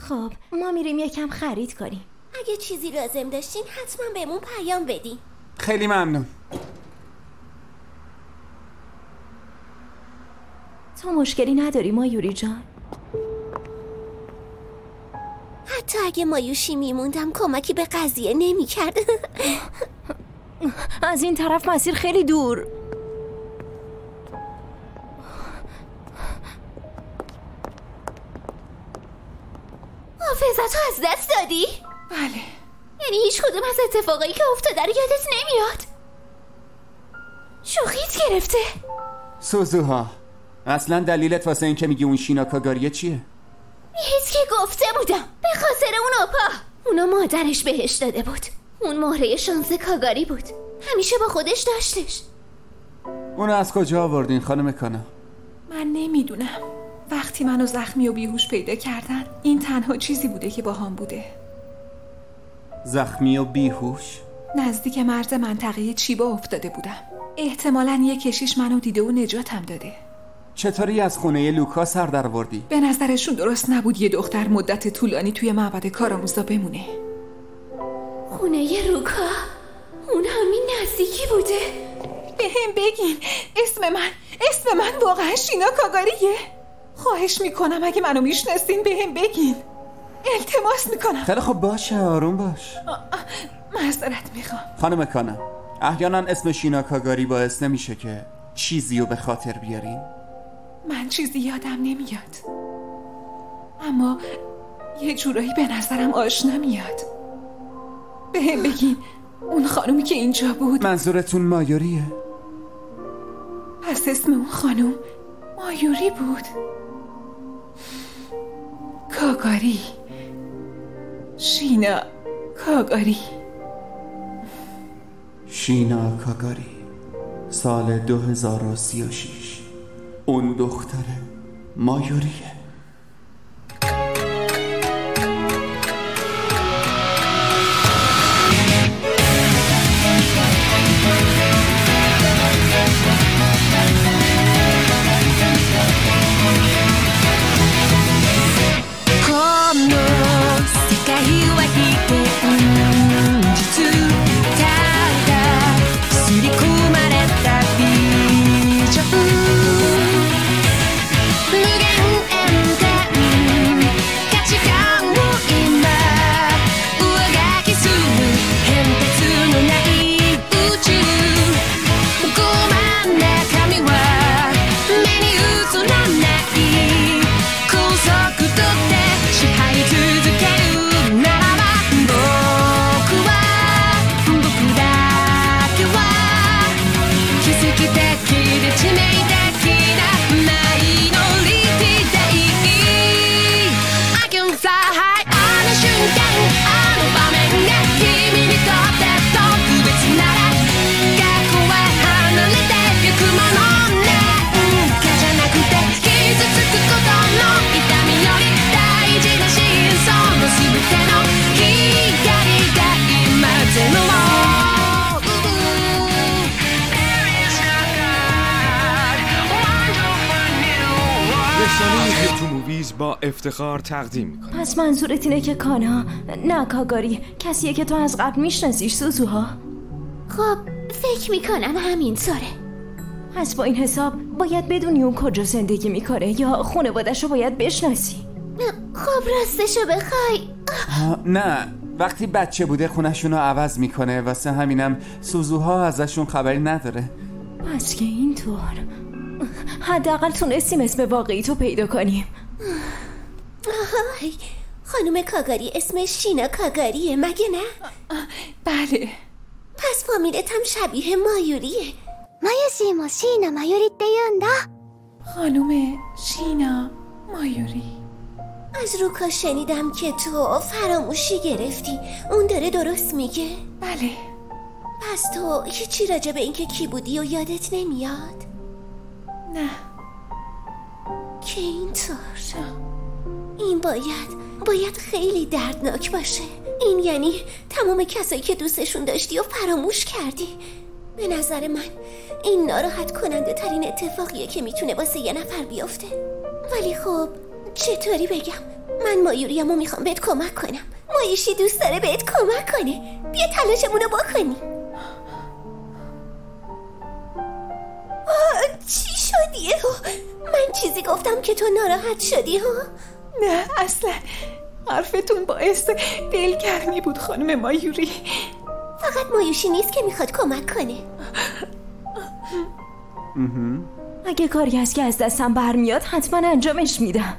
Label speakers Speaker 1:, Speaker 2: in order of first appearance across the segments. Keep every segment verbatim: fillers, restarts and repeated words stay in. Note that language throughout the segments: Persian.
Speaker 1: خب ما میریم یکم خرید کنیم.
Speaker 2: اگه چیزی لازم داشتین حتما بهمون پیام بدین.
Speaker 3: خیلی ممنون.
Speaker 1: تو مشکلی نداری مایوری جان؟
Speaker 2: حتی اگه مایوشی میموندم کمکی به قضیه نمی کرد.
Speaker 1: از این طرف مسیر خیلی دور.
Speaker 2: حافظتو از دست دادی؟
Speaker 4: بله.
Speaker 2: یعنی هیچ کدوم از اتفاقایی که افتاده رو یادت نمیاد؟ شوخیت گرفته؟
Speaker 3: سوزوها، اصلا دلیلت واسه این که میگی اون شینا کاگاریه چیه؟
Speaker 2: هیچ که گفته بودم به خاطر اون آپا. اونا مادرش بهش داده بود. اون مهره شانس کاگاری بود، همیشه با خودش داشتش.
Speaker 3: اونو از کجا آوردین خانم کانا؟
Speaker 4: من نمیدونم. وقتی منو زخمی و بیهوش پیدا کردن این تنها چیزی بوده که باهام بوده.
Speaker 3: زخمی و بیهوش؟
Speaker 4: نزدیک مرز منطقه چیبا افتاده بودم. احتمالاً یه کشیش منو دیده و نجاتم داده.
Speaker 3: چطوری از خونه لوکا سر در آوردی؟
Speaker 4: به نظرشون درست نبود یه دختر مدت طولانی توی معبد کارآموزا بمونه.
Speaker 2: خونه لوکا؟ اون همین نزدیکی بوده؟
Speaker 4: بهم بگین اسم من اسم من واقعا شینا کاگاریه؟ خواهش میکنم اگه منو میشناسین بهم بگین. التماس میکنم.
Speaker 3: خیلی خب باشه، آروم باش.
Speaker 4: معذرت میخوام.
Speaker 3: خانم کانا، احیانا اسم شینا کاگاری باعث نمیشه که چیزی رو به خاطر بیارین؟
Speaker 4: من چیزی یادم نمیاد، اما یه جورایی به نظرم آشنا میاد. بهم بگین اون خانومی که اینجا بود.
Speaker 3: منظورتون مایوریه؟
Speaker 4: پس اسم اون خانوم مایوری بود. کاگاری، شینا کاگاری.
Speaker 3: شینا کاگاری، سال دو هزار و سی و شش. اون دختر مایوریه.
Speaker 5: با افتخار تقدیم میکنه.
Speaker 1: پس منظورت اینه که کانا، نه کاگاری، کسیه که تو از قبل میشناسیش سوزوها؟
Speaker 2: خب فکر میکنم همینطوره.
Speaker 1: پس با این حساب باید بدونی اون کجا زندگی میکنه یا خانواده‌شو باید بشناسی.
Speaker 2: خب راستشو بخوای
Speaker 3: نه، وقتی بچه بوده خونشونو عوض میکنه، واسه همینم سوزوها ازشون خبری نداره.
Speaker 1: پس که اینطور حداقل تونستیم اسم واقعی تو پیدا کنیم.
Speaker 2: آهای، خانم کاگاری اسمش شینا کاگاریه مگه نه؟
Speaker 4: بله.
Speaker 2: پس فامیلت هم شبیه مایوریه.
Speaker 6: مایوشیもشینا مایوریって言うんだ.
Speaker 4: خانم شینا مایوری.
Speaker 2: از روکا شنیدم که تو فراموشی گرفتی. اون داره درست میگه؟
Speaker 4: بله.
Speaker 2: پس تو هیچی راجع به اینکه کی بودی و یادت نمیاد؟
Speaker 4: نه.
Speaker 2: که اینطور این باید باید خیلی دردناک باشه. این یعنی تمام کسایی که دوستشون داشتی و فراموش کردی. به نظر من این ناراحت کننده ترین اتفاقیه که میتونه واسه یه نفر بیفته. ولی خب چطوری بگم؟ من مایوریامو میخوام بهت کمک کنم. مایوشی دوست داره بهت کمک کنه. بیا تلاشمونو بکنی. چی شدی؟ من چیزی گفتم که تو ناراحت شدی ها؟
Speaker 4: نه اصلا، حرفتون باعث دلگرمی بود خانم مایوری.
Speaker 2: فقط مایوشی نیست که میخواد کمک کنه.
Speaker 1: اگه کاری هست که از دستم برمیاد حتما انجامش میدم.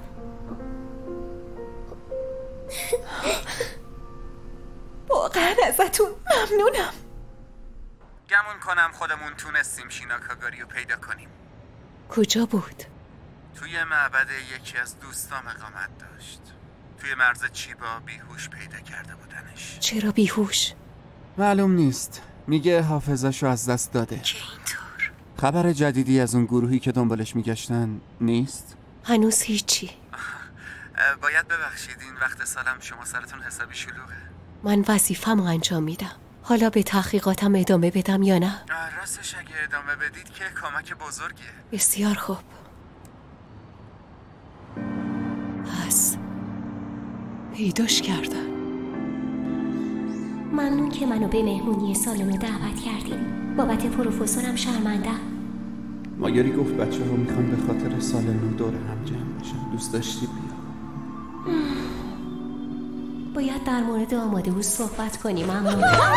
Speaker 4: واقعا ازتون ممنونم.
Speaker 3: گمون کنم خودمون تونستیم شینا کاگاری رو پیدا کنیم.
Speaker 7: کجا بود؟
Speaker 3: توی معبد یکی از دوستام اقامت داشت. توی مرز چیبا بیهوش پیدا کرده بودنش.
Speaker 7: چرا بیهوش؟
Speaker 3: معلوم نیست. میگه حافظه‌شو از دست داده.
Speaker 7: چه اینطور؟
Speaker 3: خبر جدیدی از اون گروهی که دنبالش میگشتن نیست؟
Speaker 7: هنوز هیچی.
Speaker 3: باید ببخشید این وقت سالم شما سرتون حسابی شلوغه.
Speaker 7: من وظیفه‌مو انجام میدم. حالا به تحقیقاتم ادامه بدم یا نه؟
Speaker 3: راستش اگه ادامه بدید که کمک بزرگیه.
Speaker 7: بسیار خوب. پس پیداش کردن.
Speaker 2: ممنون که منو به مهمونی سالن دعوت کردین. بابت پروفسورم شرمندم.
Speaker 3: مایوری گفت بچه ها میخوان به خاطر سال نو دور هم جمع بشن. دوست داشتی بیا؟
Speaker 2: باید در مورد آماده او صحبت کنیم. اما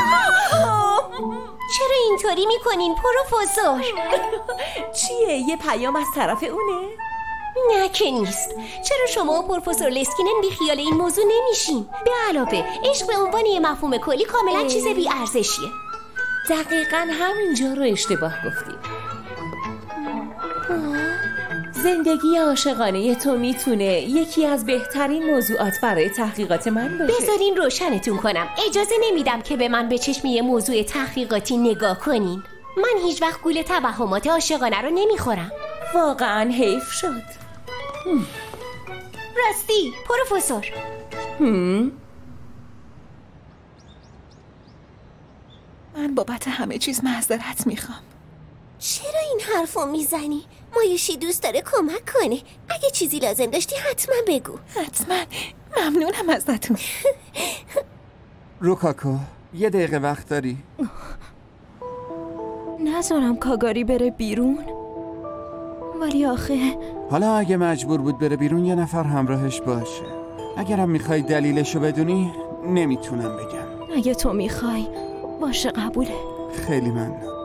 Speaker 2: چرا اینطوری میکنین پروفسور؟
Speaker 1: چیه؟ یه پیام از طرف اونه؟
Speaker 2: نه که نیست. چرا شما و پروفسور لسکینن بی خیال این موضوع نمیشین؟ به علاوه عشق به عنوان یه مفهوم کلی کاملا چیز بی ارزشیه.
Speaker 8: دقیقاً همینجا رو اشتباه گفتیم. زندگی عاشقانه تو میتونه یکی از بهترین موضوعات برای تحقیقات من باشه.
Speaker 2: بذارین روشنتون کنم. اجازه نمیدم که به من به چشم یه موضوع تحقیقاتی نگاه کنین. من هیچ وقت گول توهمات عاشقانه رو نمیخورم.
Speaker 8: واقعاً حیف شد.
Speaker 2: راستی پروفسور.
Speaker 8: هم؟
Speaker 4: من بابت همه چیز معذرت میخوام.
Speaker 2: چرا این حرفو میزنی؟ مایوشی دوست داره کمک کنه. اگه چیزی لازم داشتی حتما بگو.
Speaker 4: حتما. ممنونم ازتون.
Speaker 3: روکاکو یه دقیقه وقت داری؟
Speaker 1: نذارم کاگاری بره بیرون. ولی آخه
Speaker 3: حالا اگه مجبور بود بره بیرون یه نفر همراهش باشه. اگرم میخوای دلیلشو بدونی نمیتونم بگم.
Speaker 1: اگه تو میخوای باشه قبوله.
Speaker 3: خیلی ممنون.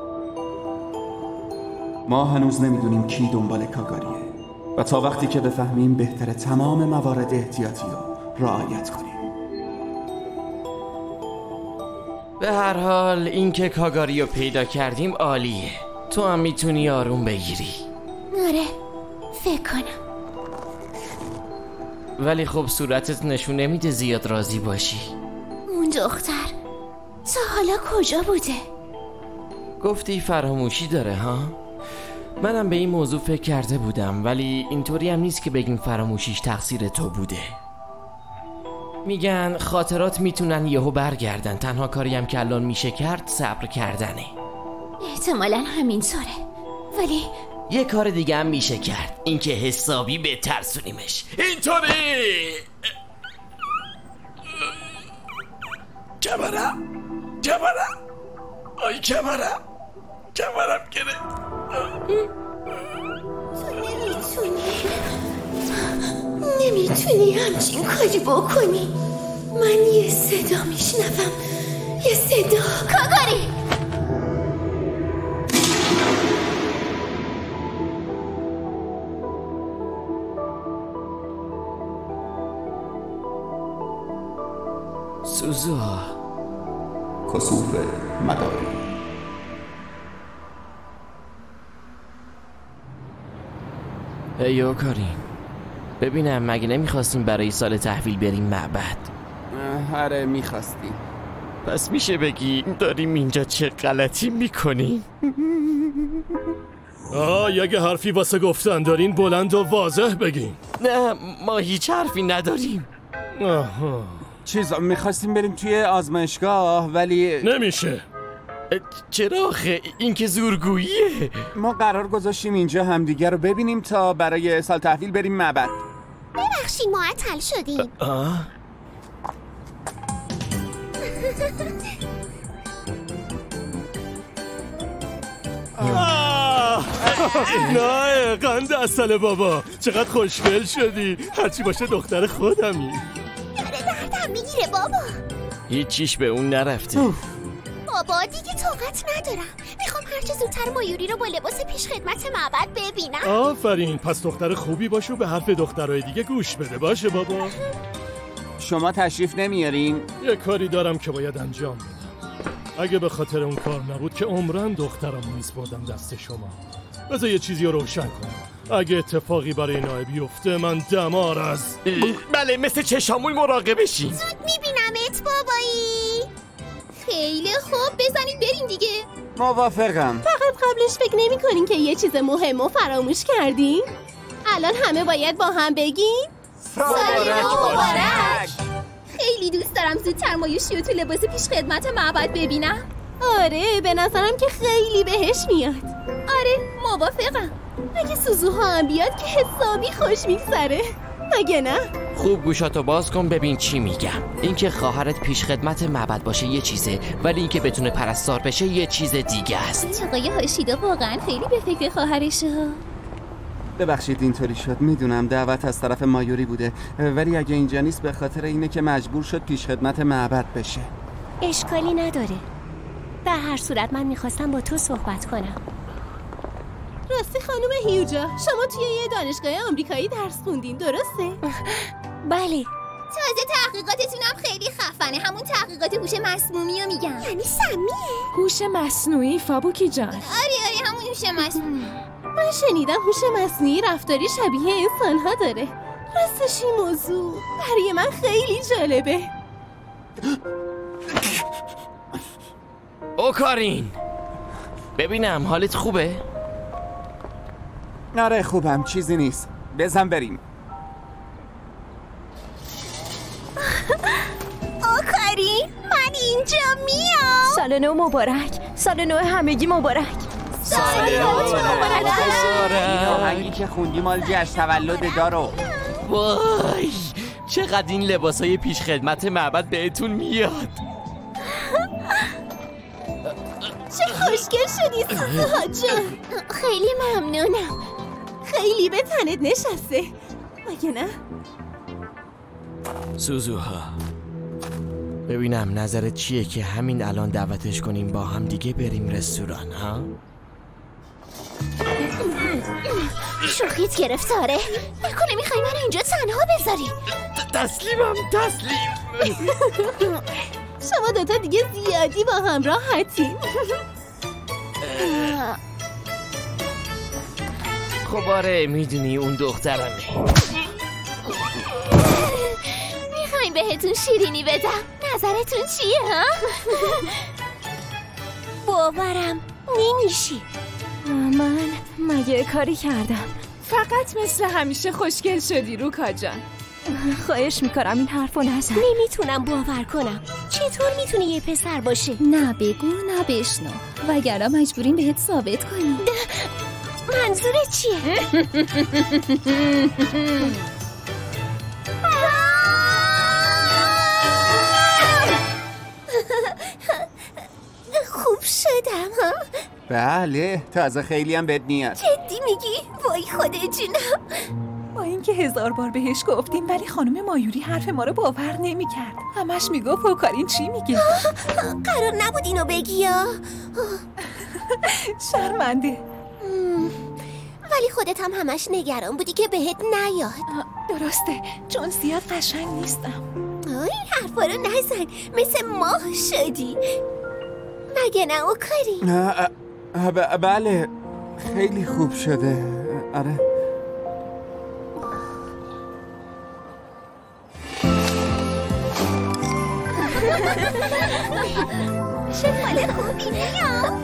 Speaker 3: ما هنوز نمیدونیم کی دنبال کاگاریه و تا وقتی که بفهمیم بهتره تمام موارد احتیاطی رو رعایت کنیم.
Speaker 9: به هر حال این که کاگاری رو پیدا کردیم عالیه. تو هم میتونی آروم بگیری.
Speaker 2: آره فکر کنم.
Speaker 9: ولی خب صورتت نشون نمیده زیاد راضی باشی.
Speaker 2: اون دختر تا حالا کجا بوده؟
Speaker 9: گفتی فراموشی داره ها؟ منم به این موضوع فکر کرده بودم ولی اینطوری هم نیست که بگیم فراموشیش تقصیر تو بوده. میگن خاطرات میتونن یهو برگردن. تنها کاری هم که الان میشه کرد صبر کردنه.
Speaker 2: احتمالاً همینطوره. ولی
Speaker 9: یه کار دیگه هم میشه کرد. اینکه حسابی به ترسونیمش. اینطوری کمرم کمرم آی کمرم کمرم گره.
Speaker 2: تو نمیتونی نمیتونی همچین کاری بکنی. من یه صدا میشنوم. یه صدا. کاگاری
Speaker 9: سوزو
Speaker 3: کسوف مداری.
Speaker 9: ایو کارین ببینم مگه نمیخواستیم برای سال تحویل بریم معبد؟
Speaker 3: آره میخواستیم.
Speaker 9: پس میشه بگی داریم اینجا چه غلطی میکنیم؟
Speaker 10: آه اگه حرفی واسه گفتن دارین بلند و واضح بگین.
Speaker 9: نه ما هیچ حرفی نداریم.
Speaker 10: آها
Speaker 3: چیز میخواستیم بریم توی آزمایشگاه ولی
Speaker 10: نمیشه.
Speaker 9: چرا آخه؟ این که زورگوییه.
Speaker 3: ما قرار گذاشتیم اینجا همدیگه رو ببینیم تا برای سال تحویل بریم معبد.
Speaker 6: ببخشید معطل شدیم.
Speaker 9: آه
Speaker 10: نه قند اصل بابا، چقدر خوشگل شدی. هرچی باشه دختر خودمی.
Speaker 6: داره دردم میگیره بابا.
Speaker 9: هیچیش به اون نرفته.
Speaker 6: بابا دیگه طاقت ندارم. میخوام هرچه زودتر مایوری رو با لباس پیش خدمت معبد ببینم.
Speaker 10: آفرین، پس دختر خوبی باش و به حرف دخترای دیگه گوش بده. باشه بابا.
Speaker 3: شما تشریف نمیارین؟
Speaker 10: یه کاری دارم که باید انجام بدم. اگه به خاطر اون کار نبود که عمرن دخترمو میسپردم دست شما. بذار یه چیزی رو روشن کنم. اگه اتفاقی برای نایه بیفته من دمار از
Speaker 9: بله مثل چشامون مراقبشین.
Speaker 6: زود میبینمت بابایی. خیلی خوب، بزنید بریم دیگه.
Speaker 3: موافقم.
Speaker 2: فقط قبلش فکر نمی کنین که یه چیز مهم و فراموش کردین؟ الان همه باید با هم بگین
Speaker 3: سال نو مبارک.
Speaker 2: خیلی دوست دارم زودتر مایوشی رو تو لباس پیش خدمت معبد ببینم. آره به نظرم که خیلی بهش میاد. آره موافقم. اگه سوزوها هم بیاد که حسابی خوش میگذره، مگه نه؟
Speaker 9: خوب گوشاتو باز کن ببین چی میگم. اینکه خواهرت پیش خدمت معبد باشه یه چیزه، ولی اینکه بتونه پرستار بشه یه چیز دیگه است.
Speaker 2: آقای هاشیدا واقعا خیلی به فکر خواهرشه.
Speaker 3: ببخشید اینطوری شد. میدونم دعوت از طرف مایوری بوده، ولی اگه اینجا نیست به خاطر اینه که مجبور شد پیش خدمت معبد بشه.
Speaker 2: اشکالی نداره. در هر صورت من میخواستم با تو صحبت کنم. راستی خانم هیوجا، شما توی یه دانشگاه آمریکایی درس خوندین درسته؟
Speaker 6: بله. تازه تحقیقاتتونم خیلی خفنه. همون تحقیقات هوش مصنوعی رو میگم. یعنی سمیه؟
Speaker 4: هوش مصنوعی فابوکی جان.
Speaker 6: آره آره همون هوش مصنوعی.
Speaker 2: من شنیدم هوش مصنوعی رفتاری شبیه انسان‌ها داره. راستش این موضوع برای من خیلی جالبه.
Speaker 9: اوکارین ببینم حالت خوبه؟
Speaker 3: آره خوبم، چیزی نیست. بزن بریم.
Speaker 6: اوکارین من اینجا میام.
Speaker 1: سال نو مبارک. سال نو همگی مبارک.
Speaker 6: سال نو مبارک.
Speaker 3: این آهنگی که خوندی مال جشن تولد دارو.
Speaker 9: وای چقدر این لباسای پیش خدمت معبد بهتون میاد.
Speaker 2: چه خوشگل شدی سوزوها جان.
Speaker 6: خیلی ممنونم.
Speaker 2: خیلی به تنت نشسته، مگه نه؟
Speaker 9: سوزوها ببینم نظرت چیه که همین الان دعوتش کنیم با هم دیگه بریم رستوران ها؟
Speaker 6: شوخیت گرفتاره. نکنه میخوای من اینجا تنها بذاری؟
Speaker 9: تسلیمم تسلیم.
Speaker 2: شما دوتا دیگه زیادی با هم راحتین.
Speaker 9: خب آره میدونی اون دخترمه.
Speaker 6: میخواین بهتون شیرینی بدم؟ نظرتون چیه ها؟ باورم نمیشی.
Speaker 1: من مگه کاری کردم؟
Speaker 4: فقط مثل همیشه خوشگل شدی روکا جان.
Speaker 1: خواهش میکنم این حرفو نزن.
Speaker 2: نمیتونم باور کنم. چطور میتونه یه پسر باشه؟
Speaker 11: نه بگو نه بشنو، وگرنه مجبوریم بهت ثابت کنیم.
Speaker 6: منظورت چیه؟ خوب شدم ها؟
Speaker 3: بله تازه خیلی هم بد میاد.
Speaker 6: جدی میگی؟ وای خدا جونم.
Speaker 4: با اینکه هزار بار بهش گفتیم ولی خانم مایوری حرف ما رو باور نمی‌کرد. همش میگفت اوکارین چی میگه؟
Speaker 6: قرار نبود اینو بگی یا؟
Speaker 4: شرمنده.
Speaker 6: ولی خودت هم همش نگران بودی که بهت نیاد.
Speaker 4: درسته چون زیاد قشنگ نیستم.
Speaker 6: این حرفا رو نزن، مثل ماه شدی. مگه نه اوکارین؟
Speaker 3: ب- بله خیلی خوب شده. آره
Speaker 6: چه حال خوبی میام.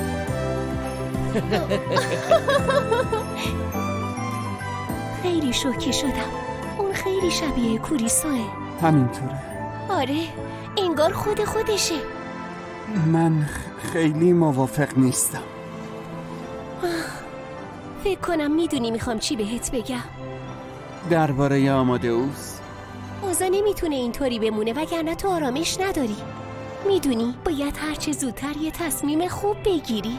Speaker 2: خیلی شوکه شدم. اون خیلی شبیه کوریسوه.
Speaker 3: همینطوره.
Speaker 2: آره انگار خود خودشه.
Speaker 3: من خیلی موافق نیستم.
Speaker 2: فکر کنم میدونی میخوام چی بهت بگم.
Speaker 3: درباره آمادئوس؟
Speaker 2: اوضاع نمیتونه اینطوری بمونه وگرنه تو آرامش نداری. میدونی باید هرچه زودتر یه تصمیم خوب بگیری.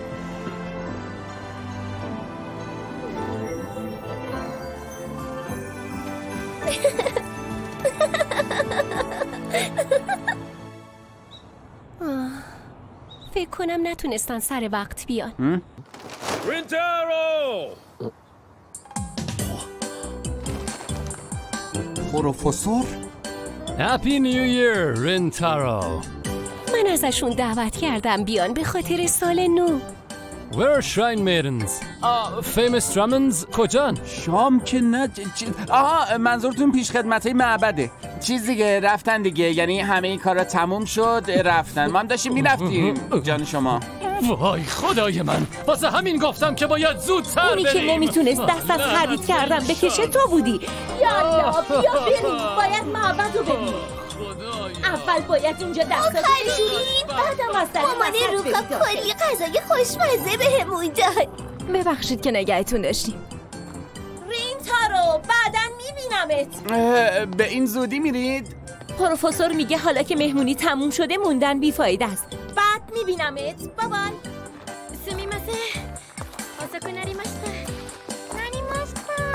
Speaker 2: فکر کنم نتونستن سر وقت بیان.
Speaker 5: رینتارو!
Speaker 3: پروفسور؟
Speaker 12: هپی نیو ایر رینتارو.
Speaker 2: من ازشون دعوت کردم بیان به خاطر سال نو.
Speaker 12: Where are shrine maidens? آه famous Drummonds کجان؟
Speaker 3: شام که نه چ... آها منظورتون پیش خدمتای معبده. چیز دیگه رفتن دیگه، یعنی همه این کارا تموم شد رفتن. ما هم داشتیم میرفتیم جان شما.
Speaker 12: وای خدای من، واسه همین گفتم که باید زودتر بریم.
Speaker 8: اونی که نمیتونست دست از خرید کردن بکشه تو بودی. یالا بیا بریم، باید معبد رو ببینیم. اول باید اینجا دستاتو بشوریم، بعدم از در
Speaker 2: مامان روکا کلی غذای خوشمزه بهمون داد.
Speaker 1: ببخشید که نگهتون داشتیم.
Speaker 8: رینتارو بعداً میبینمت.
Speaker 3: به این زودی میرید؟
Speaker 8: پروفسور میگه حالا که مهمونی تموم شده موندن بیفایده است. بعد میبینمت. بابای
Speaker 2: سمیماسه آساکو نریماشتا نریماشتا.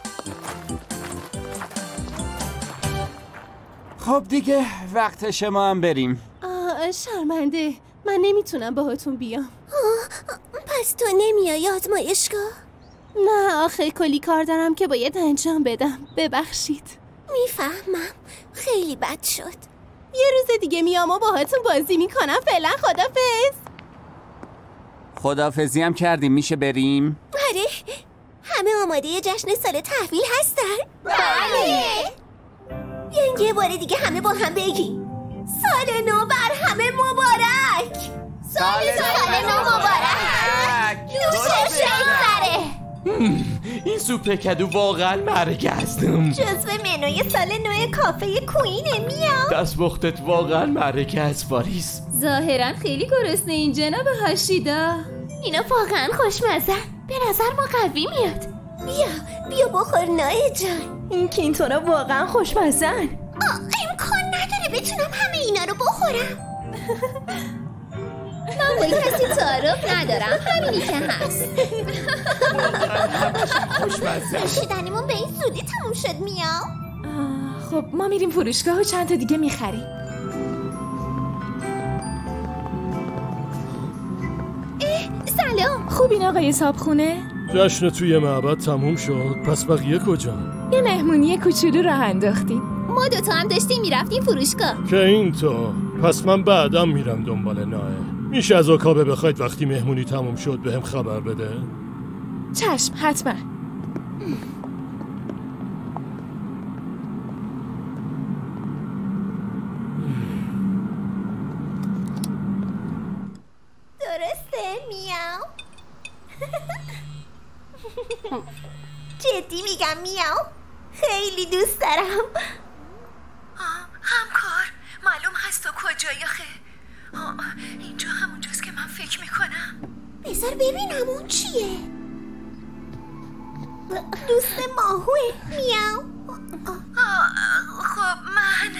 Speaker 3: خب دیگه وقت شما هم بریم.
Speaker 2: آه شرمنده، من نمیتونم باهاتون بیام. پس تو نمیای آزمایشگاه؟ نه آخه کلی کار دارم که باید انجام بدم. ببخشید. میفهمم، خیلی بد شد. یه روز دیگه میام و باهاتون بازی میکنم. فعلا خدافظ.
Speaker 3: خدافظی هم کردیم، میشه بریم؟
Speaker 2: آره همه آماده جشن سال تحویل هستن؟ بله. یعنی یه بار دیگه همه با هم بگی سال نو بر همه مبارک. سال سال نو مبارک. نوش شکره.
Speaker 9: این سوپ کدو واقعا مرگه هستم.
Speaker 2: جزو منوی سال نو کافه کوینه میام.
Speaker 9: دست بختت واقعا مرگه از پاریس.
Speaker 11: ظاهرا خیلی گرسنه این جناب هاشیدا.
Speaker 2: اینا واقعا خوشمزه. به نظر ما قوی میاد. بیا بیا بخور نایه جان.
Speaker 1: این کینتونا واقعا خوشمزن.
Speaker 2: امکان نداره بتونم همه اینا رو بخورم.
Speaker 6: من با کسی تعارف ندارم، همینی که هست.
Speaker 2: شدنیمون به این زودی تموم شد میام.
Speaker 4: خب ما میریم فروشگاه و چند تا دیگه میخریم.
Speaker 6: سلام.
Speaker 4: خوبین آقای صابخونه؟
Speaker 10: جشن توی معبد تموم شد، پس بقیه کجا؟
Speaker 4: یه مهمونی کوچولو راه انداختیم.
Speaker 6: ما دوتا هم داشتیم میرفتیم فروشگاه.
Speaker 10: که این تو؟ پس من بعدم میرم دنبال نایه. میشه از آکابه بخواید وقتی مهمونی تموم شد به هم خبر بده؟
Speaker 4: چشم حتما.
Speaker 2: درسته میام. جدی میگم میام. خیلی دوست دارم.
Speaker 13: همکار معلوم هست تو کجایی آخه؟ اینجا همونجاست که من فکر میکنم.
Speaker 2: بذار ببینم اون چیه. دوست ماهوه. میام.
Speaker 13: خب من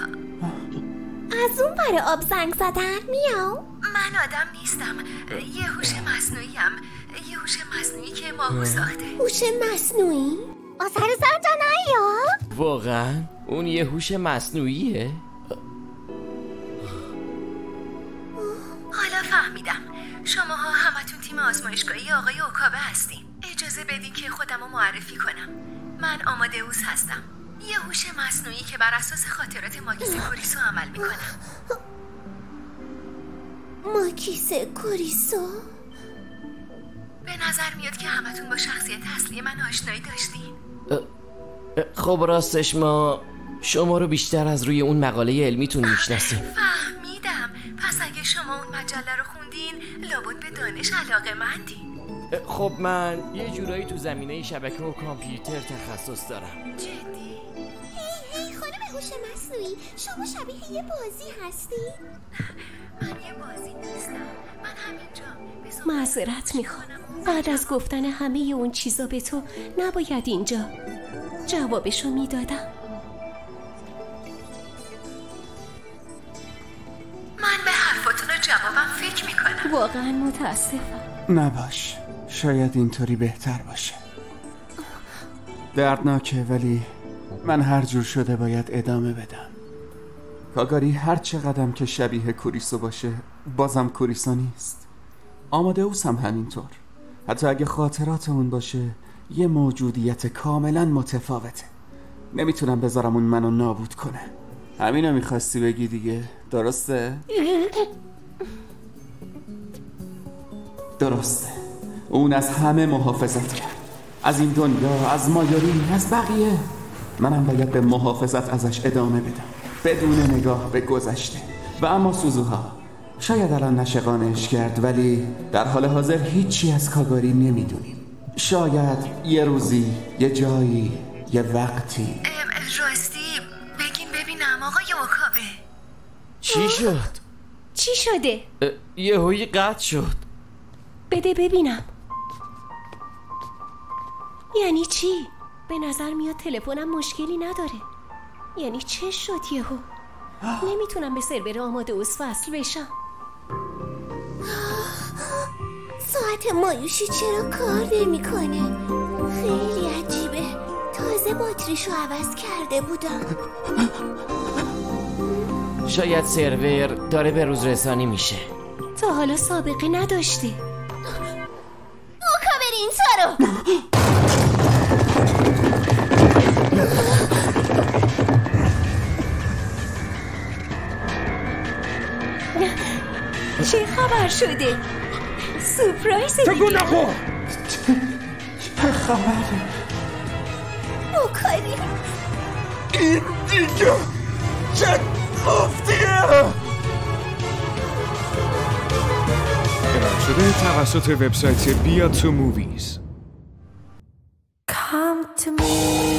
Speaker 2: از اون برای آب زنگ زدن. میام.
Speaker 13: من آدم نیستم، یه هوش مصنوعیم. یه هوش مصنوعی که ماهو ساخته.
Speaker 2: هوش مصنوعی؟ آسر سرطان یا؟
Speaker 9: واقعا؟ اون یه هوش مصنوعیه؟
Speaker 13: حالا فهمیدم شماها همتون تیم آزمایشگاهی آقای اوکابه هستین. اجازه بدین که خودم رو معرفی کنم. من آمادئوس هستم، یه هوش مصنوعی که بر اساس خاطرات ماکیسه کوریسو عمل میکنم.
Speaker 2: ماکیسه کوریسو؟
Speaker 13: به نظر میاد که همتون با شخصیت اصلی من آشنایی داشتین.
Speaker 9: خب راستش ما شما رو بیشتر از روی اون مقاله علمیتون میشناسیم.
Speaker 13: فهمیدم. پس اگه شما اون مجله رو خوندین لابد به دانش علاقه مندین.
Speaker 9: خب من یه جورایی تو زمینه شبکه و کامپیوتر تخصص دارم.
Speaker 13: جدی؟
Speaker 2: هی هی خانم هوش مصنوعی، شما شبیه یه بازی هستی؟
Speaker 13: من یه بازی نیستم. من همینجا.
Speaker 2: معذرت میخوام. بعد از گفتن همه اون چیزا به تو نباید اینجا. جوابشو میدادم.
Speaker 13: من به حرفاتون و جوابم فکر میکنم.
Speaker 2: واقعا متاسفم.
Speaker 3: نباش، شاید اینطوری بهتر باشه. دردناکه ولی من هر جور شده باید ادامه بدم. کاگاری هر چقدرم که شبیه کوریسو باشه بازم کوریسو نیست. آمادئوس هم همینطور. حتی اگه خاطرات اون باشه یه موجودیت کاملا متفاوته. نمیتونم بذارم اون منو نابود کنه. همینو میخواستی بگی دیگه، درسته؟ درسته. اون از همه محافظت کرد، از این دنیا، از مایورین، از بقیه. منم باید به محافظت ازش ادامه بدم بدون نگاه به گذشته. و اما سوزوها شاید الان نشه قانعش کرد، ولی در حال حاضر هیچی از کاگاری نمیدونیم. شاید یه روزی، یه جایی، یه وقتی.
Speaker 13: راستی بگین ببینم آقای اوکابه
Speaker 9: چی شد؟
Speaker 2: چی شده؟
Speaker 9: یه هایی قطع شد.
Speaker 2: بده ببینم. یعنی چی؟ به نظر میاد تلفنم مشکلی نداره. یعنی چه شد یهو؟ نمیتونم به سرور آمادئوس وصل بشم.
Speaker 6: ساعت مایوشی چرا کار نمیکنه؟ خیلی عجیبه. تازه باتریشو عوض کرده بودم.
Speaker 9: شاید سرور داره به روز رسانی میشه.
Speaker 2: تا حالا سابقه نداشته.
Speaker 6: اوکابه رینسارو
Speaker 2: چه خبر شده؟ سورپرایز دیگه.
Speaker 3: تکون نخور. چه خبره؟
Speaker 6: اوکاری
Speaker 3: این دیگه چه گفتیه؟
Speaker 5: ارائه شده توسط وبسایت بیا تو موویز.
Speaker 14: Come to me,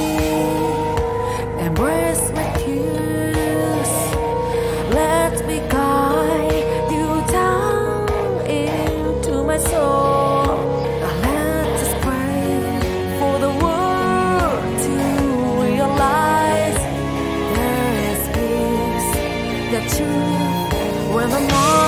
Speaker 14: embrace my kiss, let me guide you down into my soul. Now let us pray for the world to realize there is peace, the truth when the morning